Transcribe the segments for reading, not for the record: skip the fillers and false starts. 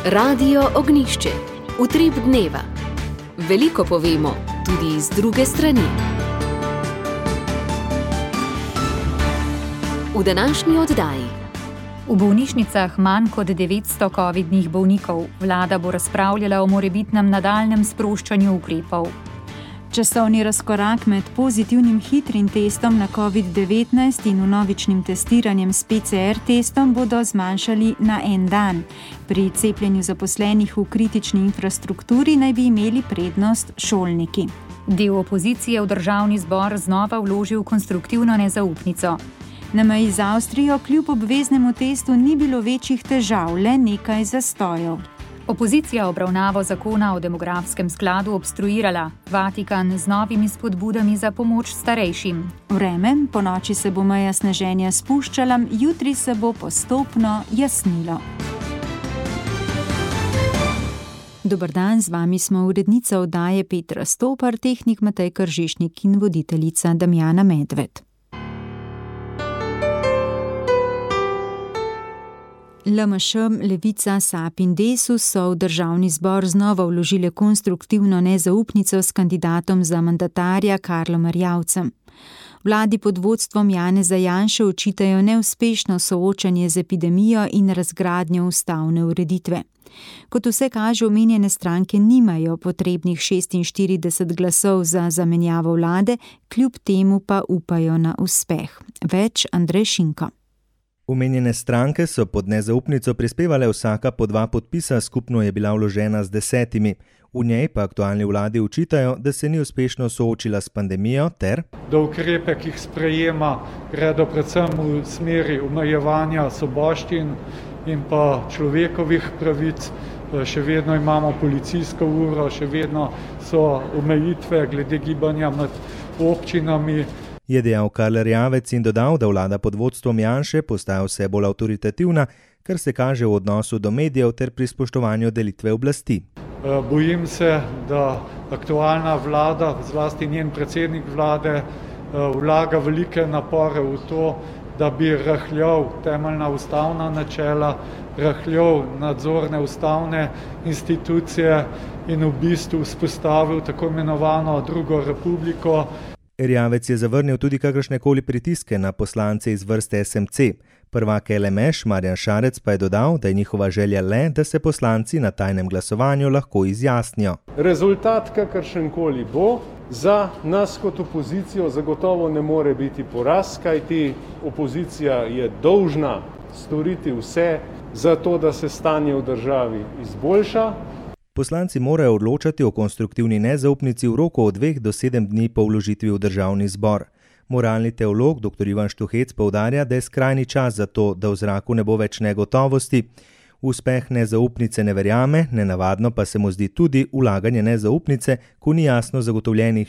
Radio Ognjišče. Utrip dneva. Veliko povemo, tudi iz druge strani. V današnji oddaji. V bolnišnicah manj kot 900 covidnih bolnikov. Vlada bo razpravljala o morebitnem nadaljnjem sproščanju ukrepov. Časovni razkorak med pozitivnim hitrim testom na COVID-19 in vnovičnim testiranjem s PCR testom bodo zmanjšali na en dan. Pri cepljenju zaposlenih v kritični infrastrukturi naj bi imeli prednost šolniki. Del opozicije v državni zbor znova vložil konstruktivno nezaupnico. Na meji z Avstrijo kljub obveznemu testu ni bilo večjih težav, le nekaj zastojev. Opozicija obravnavo zakona o demografskem skladu obstruirala, Vatikan z novimi spodbudami za pomoč starejšim. Vreme, po noči se bo meja sneženja spuščala, jutri se bo postopno jasnilo. Dober dan, z vami smo urednica oddaje Petra Stopar, tehnik Matej Kržišnik in voditeljica Damjana Medved. LMŠ, Levica, SAP in Desus so v državni zbor znova vložile konstruktivno nezaupnico s kandidatom za mandatarja Karlom Erjavcem. Vladi pod vodstvom Janeza Janše očitajo neuspešno soočanje z epidemijo in razgradnjo ustavne ureditve. Kot vse kaže, omenjene stranke nimajo potrebnih 46 glasov za zamenjavo vlade, kljub temu pa upajo na uspeh. Več Andrej Šinko. Omenjene stranke so pod nezaupnico prispevale vsaka po 2 podpisa, skupno je bila vložena z 10. V njej pa aktualni vladi očitajo, da se ni uspešno soočila s pandemijo ter da ukrepe, ki jih sprejema, gredo predvsem v smeri omejevanja svoboščin in pa človekovih pravic. Še vedno imamo policijsko uro, še vedno so omejitve glede gibanja med občinami. Je dejal Karl Erjavec in dodal, da vlada pod vodstvom Janše postaja vse bolj avtoritativna, kar se kaže v odnosu do medijev ter pri spoštovanju delitve oblasti. Bojim se, da aktualna vlada, zlasti njen predsednik vlade, vlaga velike napore v to, da bi rahljal temeljna ustavna načela, rahljal nadzorne ustavne institucije in v bistvu vzpostavil tako imenovano drugo republiko. Erjavec je zavrnil tudi kakršnekoli pritiske na poslance iz vrste SMC. Prvak LMŠ Marjan Šarec pa je dodal, da je njihova želja le, da se poslanci na tajnem glasovanju lahko izjasnijo. Rezultat kakršenkoli bo, za nas kot opozicijo zagotovo ne more biti poraz, kajti opozicija je dolžna storiti vse za to, da se stanje v državi izboljša. Poslanci morajo odločati o konstruktivni nezaupnici v roku od 2 do 7 dni po vložitvi v državni zbor. Moralni teolog dr. Ivan Štuhec poudarja, da je skrajni čas za to, da v zraku ne bo več negotovosti. Uspeh nezaupnice ne verjame, nenavadno pa se mu zdi tudi vlaganje nezaupnice, ko ni jasno zagotovljenih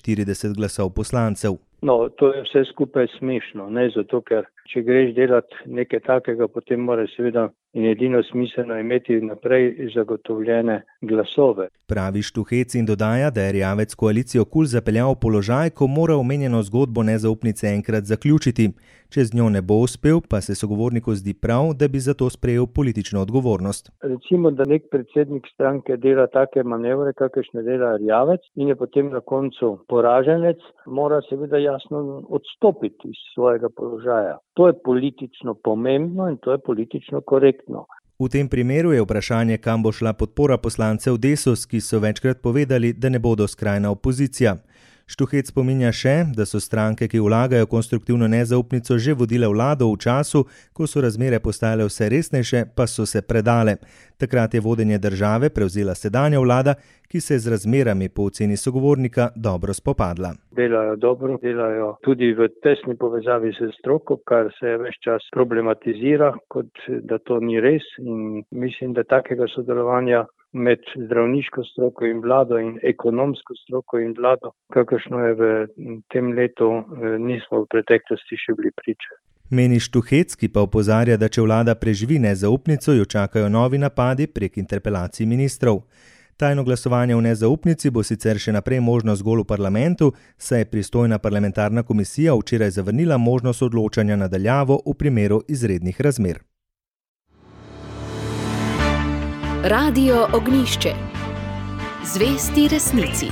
46 glasov poslancev. No, to je vse skupaj smešno, ne zato, ker če greš delati nekaj takega, potem mora seveda in edino smiselno imeti naprej zagotovljene glasove. Pravi Štuhec in dodaja, da je Erjavec koalicijo KUL zapeljal v položaj, ko mora omenjeno zgodbo nezaupnice enkrat zaključiti. Če z njo ne bo uspel, pa se sogovorniku zdi prav, da bi za to sprejel politično odgovornost. Recimo, da nek predsednik stranke dela take manevre, kakršne dela Erjavec in je potem na koncu poraženec, mora seveda jasno odstopiti iz svojega položaja. To je politično pomembno in to je politično korektno. V tem primeru je vprašanje, kam bo šla podpora poslancev Desus, ki so večkrat povedali, da ne bodo skrajna opozicija. Štuhec spominja še, da so stranke, ki vlagajo konstruktivno nezaupnico, že vodile vlado v času, ko so razmere postajale vse resnejše, pa so se predale. Takrat je vodenje države prevzela sedanja vlada, ki se je z razmerami po oceni sogovornika dobro spopadla. Delajo dobro, delajo tudi v tesni povezavi s stroko, kar se ves čas problematizira, kot da to ni res, in mislim, da takega sodelovanja med zdravniško stroko in vlado in ekonomsko stroko in vlado, kakršno je v tem letu, nismo v preteklosti še bili priče. Meni Štuhec, ki pa opozarja, da če vlada preživi nezaupnico, jo čakajo novi napadi prek interpelacij ministrov. Tajno glasovanje v nezaupnici bo sicer še naprej možno zgolj v parlamentu, saj je pristojna parlamentarna komisija včeraj zavrnila možnost odločanja na daljavo v primeru izrednih razmer. Radio Ognjišče. Zvesti resnici.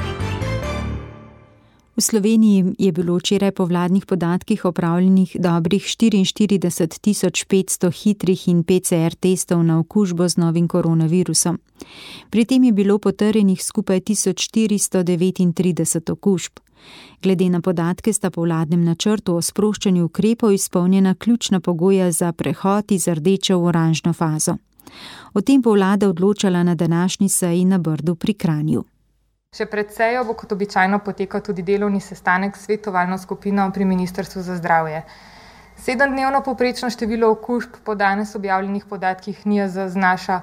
V Sloveniji je bilo včeraj po vladnih podatkih opravljenih dobrih 44.500 hitrih in PCR testov na okužbo z novim koronavirusom. Pri tem je bilo potrjenih skupaj 1439 okužb. Glede na podatke sta po vladnem načrtu o sproščanju ukrepov izpolnjena ključna pogoja za prehod iz rdeče v oranžno fazo. O tem bo vlada odločala na današnji seji na Brdu pri Kranju. Še pred sejo bo kot običajno potekal tudi delovni sestanek s svetovalno skupino pri Ministrstvu za zdravje. 7-dnevno povprečno število okužb po danes objavljenih podatkih NIJZ znaša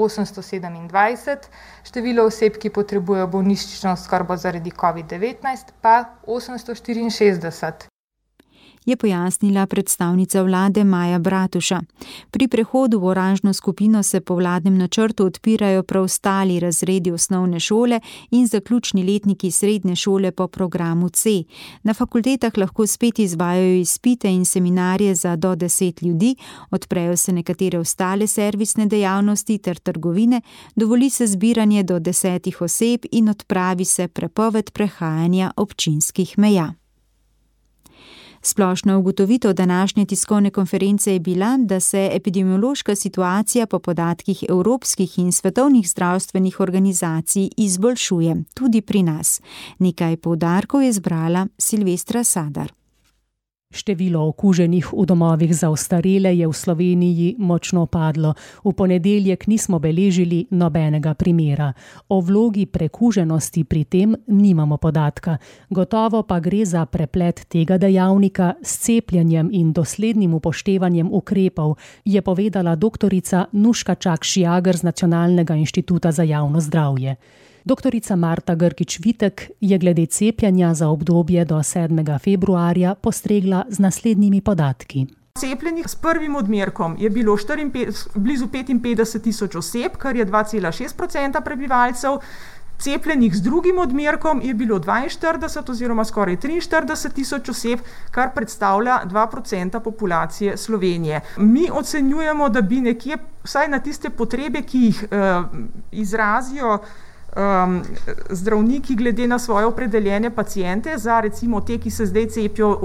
827, število oseb, ki potrebujejo bolnišnično oskrbo zaradi COVID-19, pa 864. Je pojasnila predstavnica vlade Maja Bratuša. Pri prehodu v oranžno skupino se po vladnem načrtu odpirajo preostali razredi osnovne šole in zaključni letniki srednje šole po programu C. Na fakultetah lahko spet izvajajo izpite in seminarje za do 10 ljudi, odprejo se nekatere ostale servisne dejavnosti ter trgovine, dovoli se zbiranje do 10 oseb in odpravi se prepoved prehajanja občinskih meja. Splošna ugotovitev današnje tiskovne konference je bila, da se epidemiološka situacija po podatkih evropskih in svetovnih zdravstvenih organizacij izboljšuje, tudi pri nas. Nekaj poudarkov je zbrala Silvestra Sadar. Število okuženih v domovih za ostarele je v Sloveniji močno padlo. V ponedeljek nismo beležili nobenega primera. O vlogi prekuženosti pri tem nimamo podatka. Gotovo pa gre za preplet tega dejavnika s cepljenjem in doslednim upoštevanjem ukrepov, je povedala doktorica Nuška Čak-Šjager z Nacionalnega inštituta za javno zdravje. Doktorica Marta Grgič-Vitek je glede cepljenja za obdobje do 7. februarja postregla z naslednjimi podatki. Cepljenih s prvim odmerkom je bilo blizu 55.000 oseb, kar je 2,6% prebivalcev. Cepljenih z drugim odmerkom je bilo 42 oziroma skoraj 43.000 oseb, kar predstavlja 2% populacije Slovenije. Mi ocenjujemo, da bi nekje vsaj na tiste potrebe, ki jih izrazijo zdravniki glede na svoje opredeljene paciente, za recimo te, ki se zdaj cepijo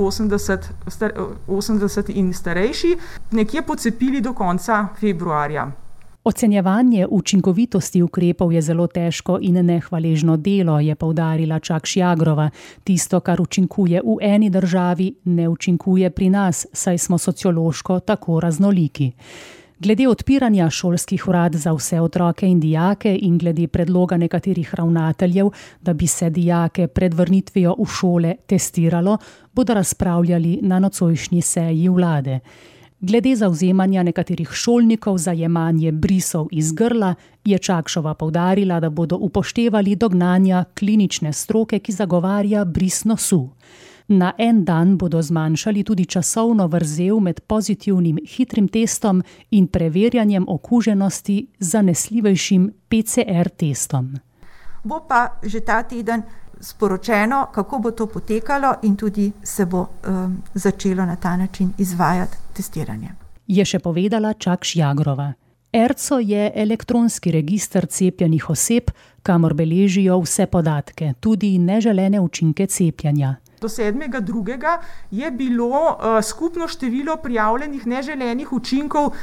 80 in starejši, nekje pocepili do konca februarja. Ocenjevanje učinkovitosti ukrepov je zelo težko in nehvaležno delo, je poudarila Čak-Šjagrova. Tisto, kar učinkuje v eni državi, ne učinkuje pri nas, saj smo sociološko tako raznoliki. Glede odpiranja šolskih urad za vse otroke in dijake in glede predloga nekaterih ravnateljev, da bi se dijake pred vrnitvijo v šole testiralo, bodo razpravljali na nocojšnji seji vlade. Glede zavzemanja nekaterih šolnikov za jemanje brisov iz grla je Čakšova poudarila, da bodo upoštevali dognanja klinične stroke, ki zagovarja bris nosu. Na en dan bodo zmanjšali tudi časovno vrzel med pozitivnim hitrim testom in preverjanjem okuženosti z zanesljivejšim PCR testom. Bo pa že ta teden sporočeno, kako bo to potekalo in tudi se bo začelo na ta način izvajati testiranje. Je še povedala Čak-Šjagrova. ERCO je elektronski register cepljenih oseb, kamor beležijo vse podatke, tudi neželene učinke cepljenja. Do 7.2. je bilo skupno število prijavljenih neželenih učinkov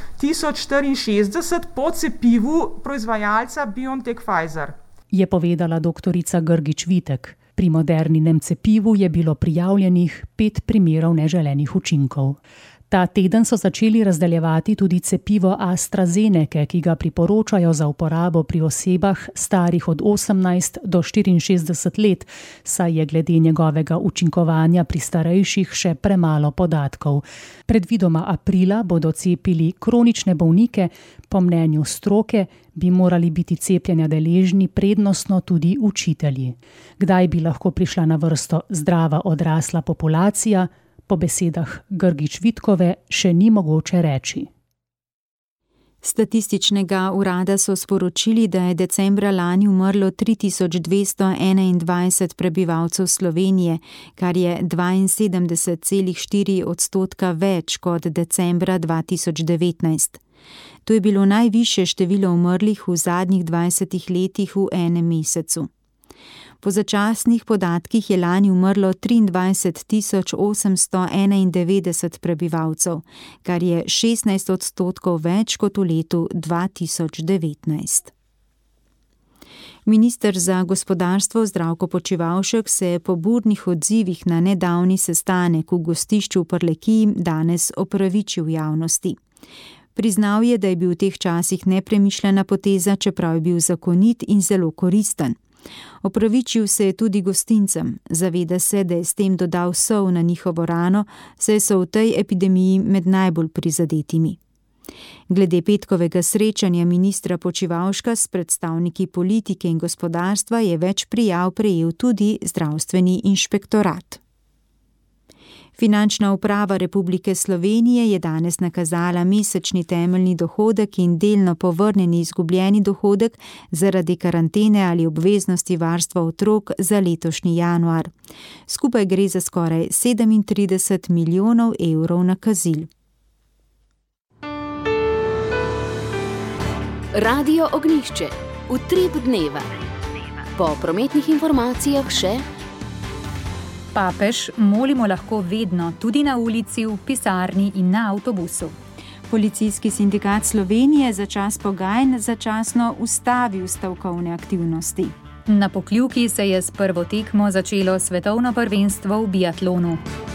1064 po cepivu proizvajalca BioNTech Pfizer. Je povedala doktorica Grgič-Vitek. Pri Moderninem cepivu je bilo prijavljenih 5 primerov neželenih učinkov. Ta teden so začeli razdeljevati tudi cepivo AstraZeneca, ki ga priporočajo za uporabo pri osebah starih od 18 do 64 let, saj je glede njegovega učinkovanja pri starejših še premalo podatkov. Predvidoma aprila bodo cepili kronične bolnike, po mnenju stroke bi morali biti cepljenja deležni prednostno tudi učitelji. Kdaj bi lahko prišla na vrsto zdrava odrasla populacija, po besedah Grgič-Vitkove še ni mogoče reči. Statističnega urada so sporočili, da je decembra lani umrlo 3221 prebivalcev Slovenije, kar je 72,4% več kot decembra 2019. To je bilo najvišje število umrlih v zadnjih 20 letih v enem mesecu. Po začasnih podatkih je lani umrlo 23.891 prebivalcev, kar je 16% več kot v letu 2019. Minister za gospodarstvo Zdravko Počivalšek se je po burnih odzivih na nedavni sestanek v gostišču v Prlekiji danes opravičil javnosti. Priznal je, da je bil v teh časih nepremišljena poteza, čeprav je bil zakonit in zelo koristen. Opravičil se je tudi gostincem, zaveda se, da je s tem dodal sol na njihovo rano, saj so v tej epidemiji med najbolj prizadetimi. Glede petkovega srečanja ministra Počivalška s predstavniki politike in gospodarstva je več prijav prejel tudi zdravstveni inšpektorat. Finančna uprava Republike Slovenije je danes nakazala mesečni temeljni dohodek in delno povrnjeni izgubljeni dohodek zaradi karantene ali obveznosti varstva otrok za letošnji januar. Skupaj gre za skoraj 37 milijonov evrov nakazil. Radio Ognjišče. Utrip dneva. Po prometnih informacijah še: Papež molimo lahko vedno, tudi na ulici, v pisarni in na avtobusu. Policijski sindikat Slovenije za čas pogajanj začasno ustavil stavkovne aktivnosti. Na Pokljuki se je s prvo tekmo začelo svetovno prvenstvo v biatlonu.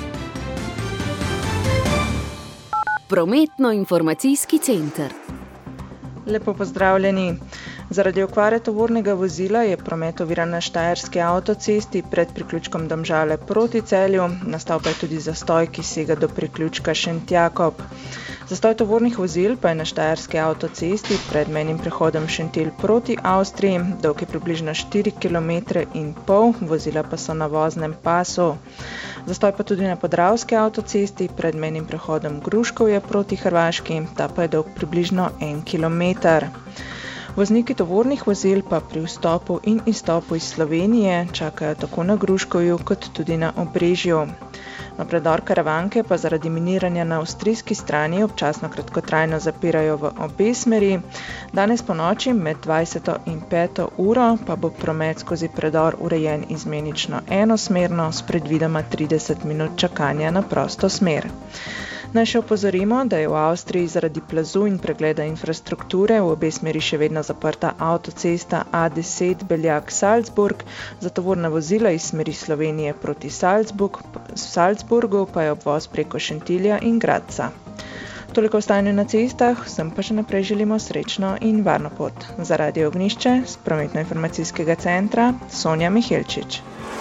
Prometno-informacijski center. Lepo pozdravljeni. Zaradi okvare tovornega vozila je promet oviran na štajerski avtocesti pred priključkom Domžale proti Celju, nastal pa je tudi zastoj, ki sega do priključka Šentjakob. Zastoj tovornih vozil pa je na štajerski avtocesti pred mejnim prehodom Šentilj proti Avstriji, dolg je približno 4,5 km, vozila pa so na voznem pasu. Zastoj pa tudi na podravski avtocesti pred mejnim prehodom Gruškovje proti Hrvaški, ta pa je dolg približno 1 km. Vozniki tovornih vozil pa pri vstopu in izstopu iz Slovenije čakajo tako na Gruškovju kot tudi na Obrežju. Na predor Karavanke pa zaradi miniranja na avstrijski strani občasno kratkotrajno zapirajo v obe smeri. Danes ponoči med 20. in 5. uro pa bo promet skozi predor urejen izmenično enosmerno s predvidoma 30 minut čakanja na prosto smer. Naj še opozorimo, da je v Avstriji zaradi plazu in pregleda infrastrukture v obe smeri še vedno zaprta avtocesta A10 Beljak-Salzburg, za tovorna vozila iz smeri Slovenije proti Salzburgu pa je obvoz preko Šentilja in Gradca. Toliko o stanju na cestah, vsem pa še naprej želimo srečno in varno pot. Za Radio Ognjišče z prometno-informacijskega centra Sonja Mihelčič.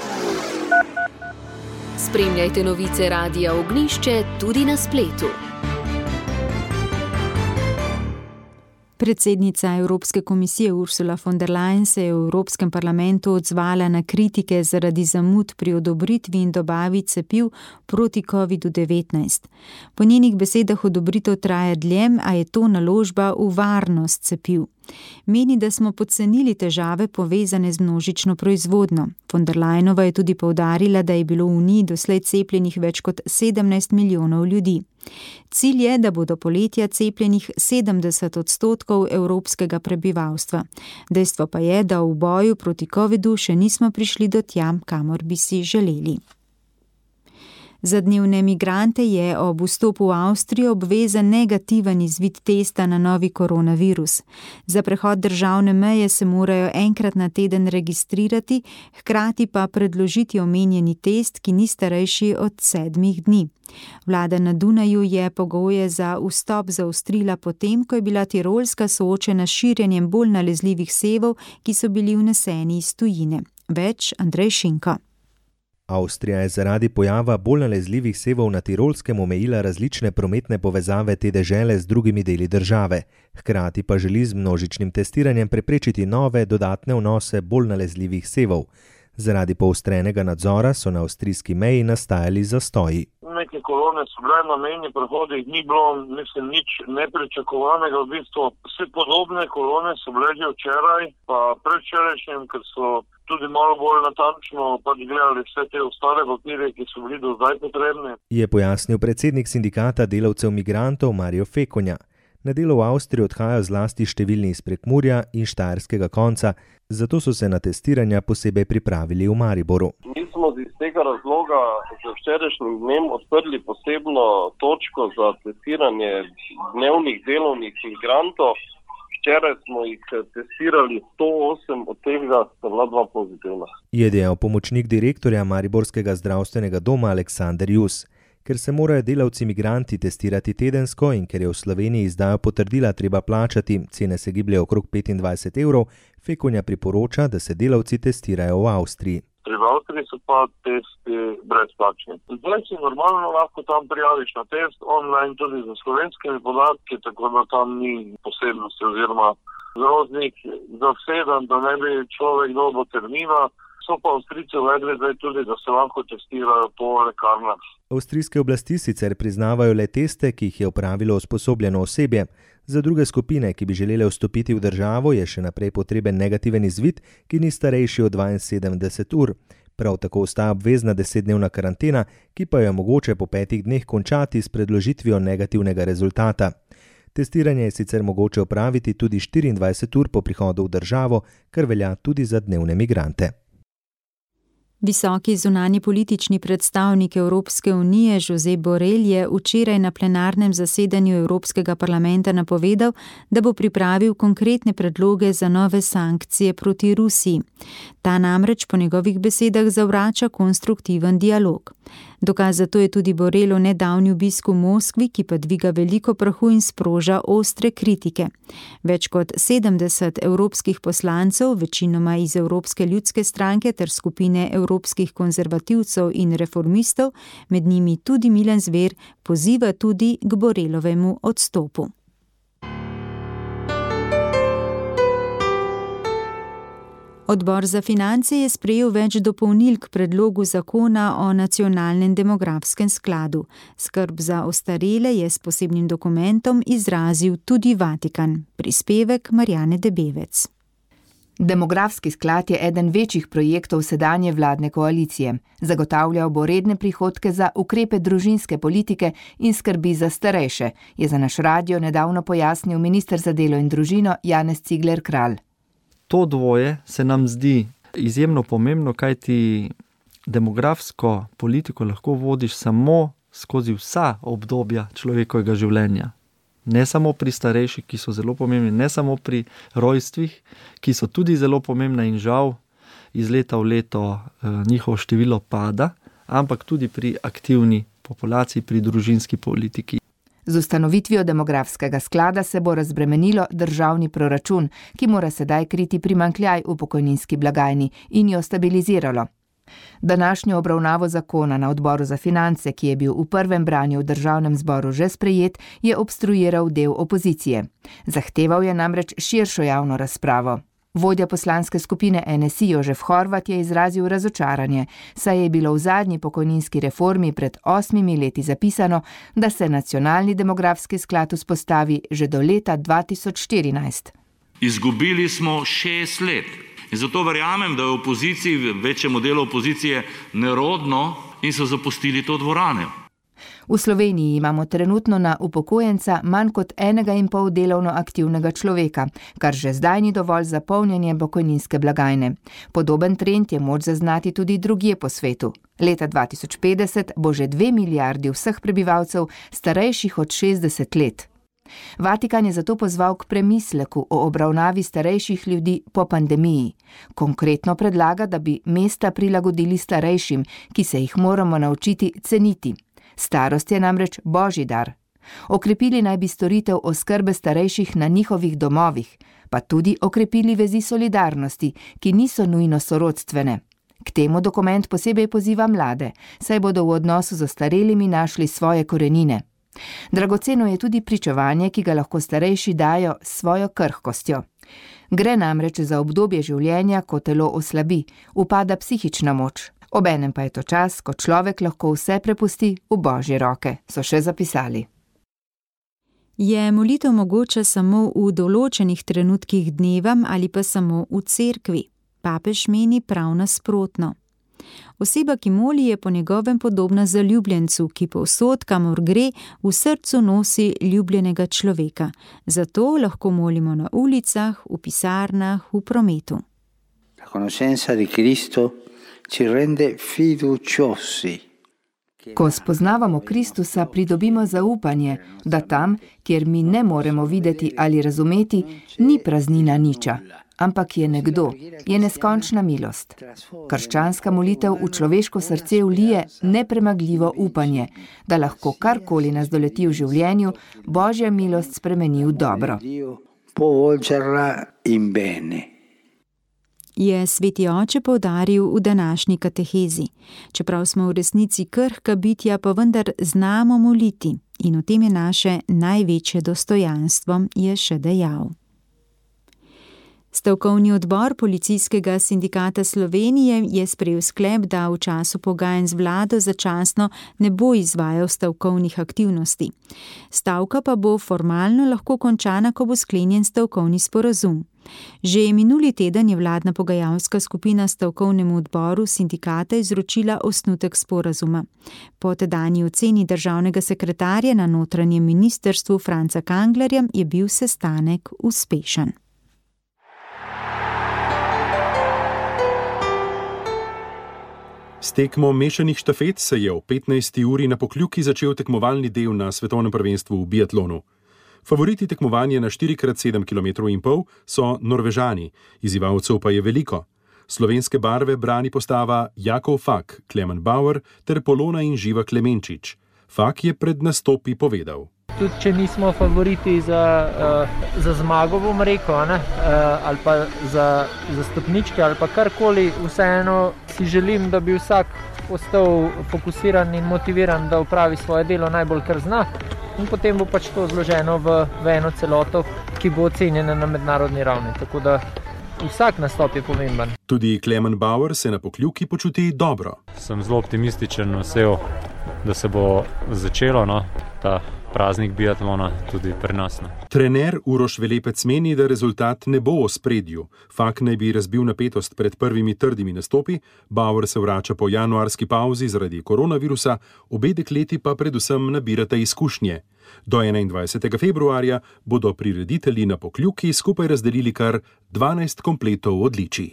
Spremljajte novice Radia Ognjišče tudi na spletu. Predsednica Evropske komisije Ursula von der Leyen se je v Evropskem parlamentu odzvala na kritike zaradi zamud pri odobritvi in dobavi cepiv proti COVID-19. Po njenih besedah odobritev traja dlje, a je to naložba v varnost cepiv. Meni, da smo podcenili težave povezane z množično proizvodnjo. Von der Leyenova je tudi poudarila, da je bilo v Uniji doslej cepljenih več kot 17 milijonov ljudi. Cilj je, da bo do poletja cepljenih 70% evropskega prebivalstva. Dejstvo pa je, da v boju proti covidu še nismo prišli do tja, kamor bi si želeli. Za dnevne migrante je ob vstopu v Avstrijo obvezen negativen izvid testa na novi koronavirus. Za prehod državne meje se morajo enkrat na teden registrirati, hkrati pa predložiti omenjeni test, ki ni starejši od 7 dni. Vlada na Dunaju je pogoje za vstop zaostrila potem, ko je bila Tirolska soočena s širjenjem bolj nalezljivih sevov, ki so bili vneseni iz tujine. Več Andrej Šinko. Avstrija je zaradi pojava bolj nalezljivih sevov na Tirolskem omejila različne prometne povezave te dežele z drugimi deli države. Hkrati pa želi z množičnim testiranjem preprečiti nove dodatne vnose bolj nalezljivih sevov. Zaradi poostrenega nadzora so na avstrijski meji nastajali zastoji. Neke kolone so bile na mejnih prehodih, ni bilo nič nepričakovanega, v bistvu vse podobne kolone so bile že včeraj, pa predvčerajšnjem, ker so tudi malo bolj natančno gledali vse te ostale papirje, ki so bili do zdaj potrebne. Je pojasnil predsednik sindikata delavcev migrantov Mario Fekonja. Na delo v Avstrijo odhajajo zlasti številni iz Prekmurja in Štajerskega konca, zato so se na testiranja posebej pripravili v Mariboru. Mi smo iz tega razloga z včerajšnjim dnem odprli posebno točko za testiranje dnevnih delovnih migrantov. Včeraj smo jih testirali 108, od tega sta bila 2 pozitivna. Je dejal pomočnik direktorja Mariborskega zdravstvenega doma Aleksander Jus. Ker se morajo delavci migranti testirati tedensko in ker je v Sloveniji izdajo potrdila treba plačati, cene se gibljejo okrog 25 €, Fekonja priporoča, da se delavci testirajo v Avstriji. V Avstriji so pa testi brezplačni. Zdaj si normalno lahko tam prijaviš na test online tudi za slovenskimi podatki, tako da tam ni posebnosti oziroma groznih zasedanj, da ne bi človek dobil termina. So pa Avstrijci uvedli zdaj tudi, da se lahko testirajo po lekarnah. Avstrijske oblasti sicer priznavajo le teste, ki jih je opravilo usposobljeno osebje. Za druge skupine, ki bi želele vstopiti v državo, je še naprej potreben negativen izvid, ki ni starejši od 72 ur. Prav tako ostaja obvezna 10-dnevna karantena, ki pa jo je mogoče po 5 dneh končati s predložitvijo negativnega rezultata. Testiranje je sicer mogoče opraviti tudi 24 ur po prihodu v državo, kar velja tudi za dnevne migrante. Visoki zunanji politični predstavnik Evropske unije Josep Borrell je včeraj na plenarnem zasedanju Evropskega parlamenta napovedal, da bo pripravil konkretne predloge za nove sankcije proti Rusiji. Ta namreč po njegovih besedah zavrača konstruktiven dialog. Dokaz za to je tudi Borrellov nedavni obisk v Moskvi, ki pa dviga veliko prahu in sproža ostre kritike. Več kot 70 evropskih poslancev, večinoma iz Evropske ljudske stranke ter skupine evropskih konzervativcev in reformistov, med njimi tudi Milan Zver, poziva tudi k Borrellovemu odstopu. Odbor za finance je sprejel več dopolnil k predlogu zakona o nacionalnem demografskem skladu. Skrb za ostarele je s posebnim dokumentom izrazil tudi Vatikan. Prispevek Marjane Debevec. Demografski sklad je eden večjih projektov sedanje vladne koalicije. Zagotavljal bo redne prihodke za ukrepe družinske politike in skrbi za starejše, je za naš radio nedavno pojasnil minister za delo in družino Janez Cigler Kralj. To dvoje se nam zdi izjemno pomembno, kajti demografsko politiko lahko vodiš samo skozi vsa obdobja človekovega življenja. Ne samo pri starejših, ki so zelo pomembni, ne samo pri rojstvih, ki so tudi zelo pomembna in žal iz leta v leto njihovo število pada, ampak tudi pri aktivni populaciji, pri družinski politiki. Z ustanovitvijo demografskega sklada se bo razbremenilo državni proračun, ki mora sedaj kriti primanjkljaj v pokojninski blagajni in jo stabiliziralo. Današnjo obravnavo zakona na odboru za finance, ki je bil v prvem branju v državnem zboru že sprejet, je obstruiral del opozicije. Zahteval je namreč širšo javno razpravo. Vodja poslanske skupine NSI Jožef Horvat je izrazil razočaranje, saj je bilo v zadnji pokojninski reformi pred 8 leti zapisano, da se nacionalni demografski sklad vzpostavi že do leta 2014. Izgubili smo 6 let in zato verjamem, da je opoziciji, večjemu delu opozicije, nerodno in so zapustili to dvorano. V Sloveniji imamo trenutno na upokojenca manj kot 1,5 delovno aktivnega človeka, kar že zdaj ni dovolj za polnjenje pokojninske blagajne. Podoben trend je moč zaznati tudi drugje po svetu. Leta 2050 bo že 2 milijardi vseh prebivalcev starejših od 60 let. Vatikan je zato pozval k premisleku o obravnavi starejših ljudi po pandemiji. Konkretno predlaga, da bi mesta prilagodili starejšim, ki se jih moramo naučiti ceniti. Starost je namreč božji dar. Okrepili naj bi storitev oskrbe starejših na njihovih domovih, pa tudi okrepili vezi solidarnosti, ki niso nujno sorodstvene. K temu dokument posebej poziva mlade, saj bodo v odnosu z ostarelimi našli svoje korenine. Dragoceno je tudi pričevanje, ki ga lahko starejši dajo s svojo krhkostjo. Gre namreč za obdobje življenja, ko telo oslabi, upada psihična moč. Obenem pa je to čas, ko človek lahko vse prepusti v božje roke, so še zapisali. Je molitev mogoča samo v določenih trenutkih dneva ali pa samo v cerkvi? Papež meni prav nasprotno. Oseba, ki moli, je po njegovem podobna zaljubljencu, ki povsod, kamor gre, v srcu nosi ljubljenega človeka. Zato lahko molimo na ulicah, v pisarnah, v prometu. La conoscenza di Cristo ci rende fiduciosi. Ko spoznavamo Kristusa, pridobimo zaupanje, da tam, kjer mi ne moremo videti ali razumeti, ni praznina niča, ampak je nekdo, je neskončna milost. Krščanska molitev v človeško srce vlije nepremagljivo upanje, da lahko karkoli nas doleti v življenju, Božja milost spremeni v dobro. Je sveti oče poudaril v današnji katehezi. Čeprav smo v resnici krhka bitja, pa vendar znamo moliti in v tem je naše največje dostojanstvo, je še dejal. Stavkovni odbor Policijskega sindikata Slovenije je sprejel sklep, da v času pogajanj z vlado začasno ne bo izvajal stavkovnih aktivnosti. Stavka pa bo formalno lahko končana, ko bo sklenjen stavkovni sporazum. Že minuli teden je vladna pogajalska skupina stavkovnemu odboru sindikata izročila osnutek sporazuma. Po tedanji oceni državnega sekretarja na notranjem ministrstvu Franca Kanglerja je bil sestanek uspešen. S tekmo mešanih štafet se je v 15. uri na Pokljuki začel tekmovalni del na svetovnem prvenstvu v biatlonu. Favoriti tekmovanja na 4x7,5 km so Norvežani, izzivalcev pa je veliko. Slovenske barve brani postava Jakov Fak, Klemen Bauer ter Polona in Živa Klemenčič. Fak je pred nastopi povedal. Tudi če nismo favoriti za zmago, bom rekel, ali pa za stopničke ali pa karkoli, vseeno si želim, da bi vsak ostal fokusiran in motiviran, da opravi svoje delo najbolj kar zna. In potem bo pač to zloženo v eno celoto, ki bo ocenjena na mednarodni ravni. Tako da vsak nastop je pomemben. Tudi Klemen Bauer se na Pokljuki počuti dobro. Sem zelo optimističen, vesel, da se bo začelo ta praznik biatlona tudi pri nas. Trener Uroš Velepec meni, da rezultat ne bo v ospredju. Fak naj bi razbil napetost pred prvimi trdimi nastopi, Bauer se vrača po januarski pauzi zaradi koronavirusa, obe dekleti pa predvsem nabirata izkušnje. Do 21. februarja bodo prireditelji na Pokljuki skupaj razdelili kar 12 kompletov odličij.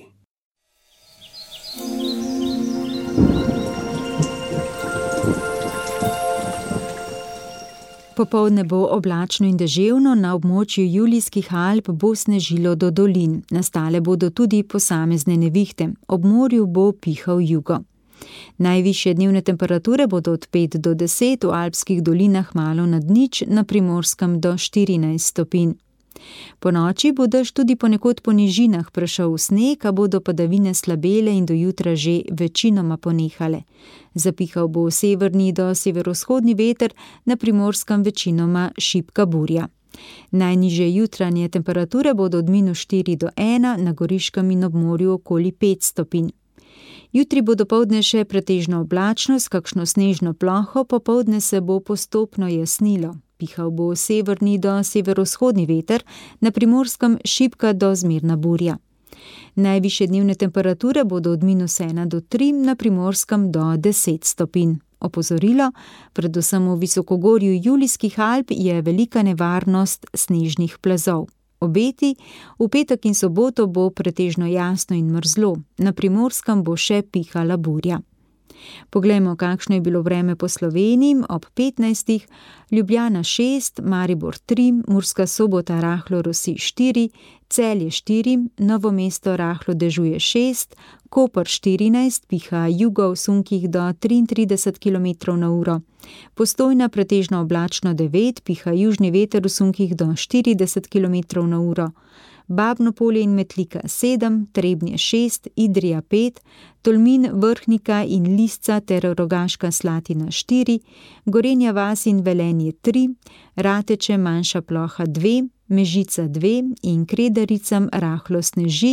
Popoldne bo oblačno in deževno, na območju Julijskih Alp bo snežilo do dolin. Nastale bodo tudi posamezne nevihte, ob morju bo pihal jugo. Najvišje dnevne temperature bodo od 5 do 10, v alpskih dolinah malo nad nič, na Primorskem do 14 stopinj. Po noči bo dež tudi ponekod po nižinah prešel v sneg, a bodo padavine slabele in do jutra že večinoma ponehale. Zapihal bo v severni do severovzhodni veter, na Primorskem večinoma šibka burja. Najnižje jutranje temperature bodo od -4 do 1, na Goriškem in ob morju okoli 5 stopinj. Jutri bo dopoldne še pretežno oblačno s kakšno snežno ploho, popoldne se bo postopno jasnilo. Pihal bo severni do severovzhodni veter, na Primorskem šibka do zmerna burja. Najvišje dnevne temperature bodo od -1 do 3, na Primorskem do 10 stopinj. Opozorilo, predvsem v visokogorju Julijskih Alp je velika nevarnost snežnih plazov. Obeti, v petek in soboto bo pretežno jasno in mrzlo, na Primorskem bo še pihala burja. Poglejmo, kakšno je bilo vreme po Sloveniji ob 15. Ljubljana 6, Maribor 3, Murska Sobota rahlo rosi 4, Celje 4, Novo mesto rahlo dežuje 6, Koper 14, piha jugo v sunkih do 33 km/h, Postojna pretežno oblačno 9, piha južni veter v sunkih do 40 km/h, Babno Polje in Metlika 7, Trebnje 6, Idrija 5, Tolmin, Vrhnika in Lisca ter Rogaška Slatina 4, Gorenja vas in Velenje 3, Rateče manjša ploha 2, Mežica 2 in Kredericam rahlo sneži,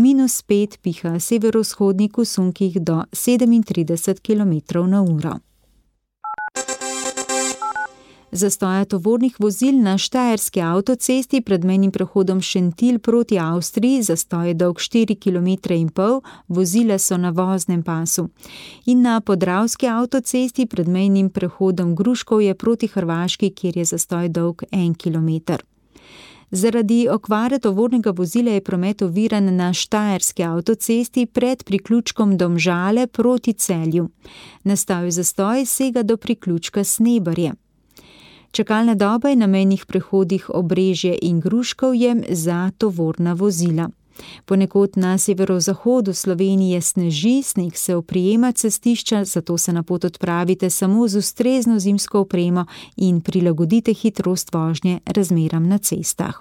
-5 piha severovzhodnik v sunkih do 37 km/h. Zastoja tovornih vozil na štajerski avtocesti pred mejnim prehodom Šentilj proti Avstriji, zastoj je dolg 4,5 km, vozila so na voznem pasu. In na podravski avtocesti pred mejnim prehodom Gruškovje proti Hrvaški, kjer je zastoj dolg 1 km. Zaradi okvare tovornega vozila je promet oviran na štajerski avtocesti pred priključkom Domžale proti Celju. Nastal zastoj sega do priključka Snebarje. Čakalna doba je na mejnih prehodih Obrežje in Gruškovje za tovorna vozila. Ponekod na severozahodu Slovenije sneži, sneg se oprijema cestišča, zato se na pot odpravite samo z ustrezno zimsko opremo in prilagodite hitrost vožnje razmeram na cestah.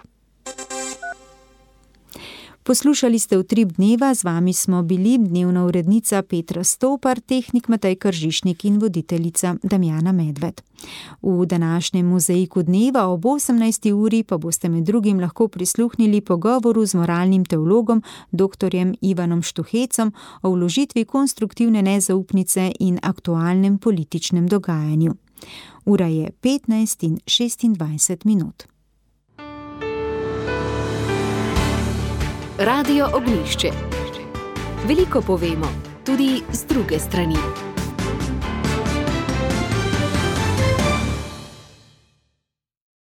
Poslušali ste Utrip dneva, z vami smo bili dnevna urednica Petra Stopar, tehnik Matej Kržišnik in voditeljica Damjana Medved. V današnjem mozaiku dneva ob 18. uri pa boste med drugim lahko prisluhnili pogovoru z moralnim teologom dr. Ivanom Štuhecom o vložitvi konstruktivne nezaupnice in aktualnem političnem dogajanju. Ura je 15:26. Radio Ognjišče. Veliko povemo, tudi z druge strani.